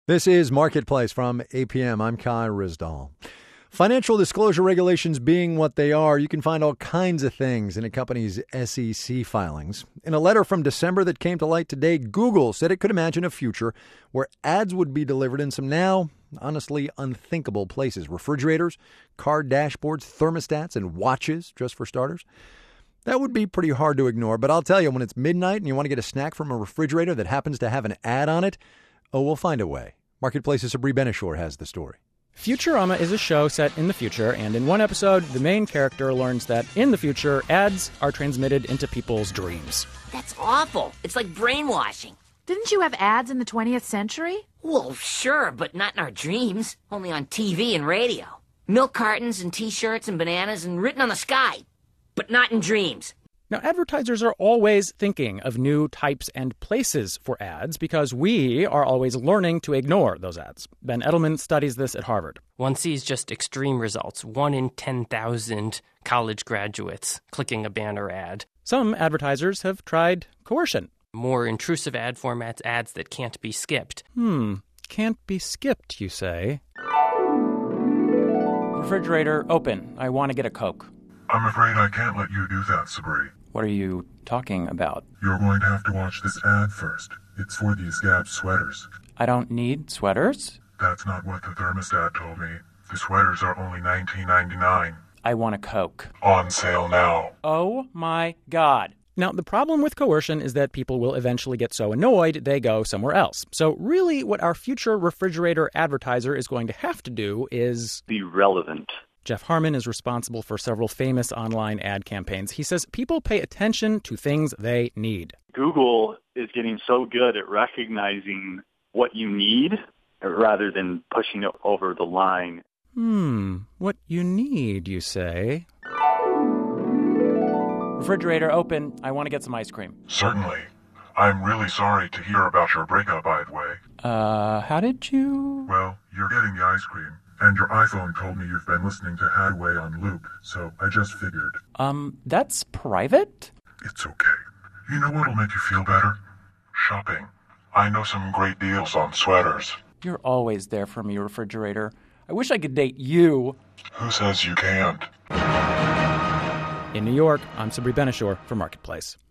This is Marketplace from APM. I'm Kai Ryssdal. Financial disclosure regulations being what they are, you can find all kinds of things in a company's SEC filings. In a letter from December that came to light today, Google said it could imagine a future where ads would be delivered in some now honestly unthinkable places. Refrigerators, car dashboards, thermostats, and watches, just for starters. That would be pretty hard to ignore, but I'll tell you, when it's midnight and you want to get a snack from a refrigerator that happens to have an ad on it, we'll find a way. Marketplace's Sabri Benishore has the story. Futurama is a show set in the future, and in one episode, the main character learns that in the future, ads are transmitted into people's dreams. That's awful. It's like brainwashing. Didn't you have ads in the 20th century? Well, sure, but not in our dreams. Only on TV and radio. Milk cartons and T-shirts and bananas and written on the sky. But not in dreams. Now, advertisers are always thinking of new types and places for ads because we are always learning to ignore those ads. Ben Edelman studies this at Harvard. One sees just extreme results. 1 in 10,000 college graduates clicking a banner ad. Some advertisers have tried coercion. More intrusive ad formats, ads that can't be skipped. Can't be skipped, you say. Refrigerator open. I want to get a Coke. I'm afraid I can't let you do that, Sabri. What are you talking about? You're going to have to watch this ad first. It's for these Gap sweaters. I don't need sweaters. That's not what the thermostat told me. The sweaters are only $19.99. I want a Coke. On sale now. Oh my God. Now, the problem with coercion is that people will eventually get so annoyed they go somewhere else. So really what our future refrigerator advertiser is going to have to do is be relevant. Jeff Harmon is responsible for several famous online ad campaigns. He says people pay attention to things they need. Google is getting so good at recognizing what you need rather than pushing it over the line. What you need, you say? Refrigerator open. I want to get some ice cream. Certainly. I'm really sorry to hear about your breakup, by the way. How did you? Well, you're getting the ice cream. And your iPhone told me you've been listening to Hadway on loop, so I just figured. That's private? It's okay. You know what'll make you feel better? Shopping. I know some great deals on sweaters. You're always there for me, refrigerator. I wish I could date you. Who says you can't? In New York, I'm Sabri Benishore for Marketplace.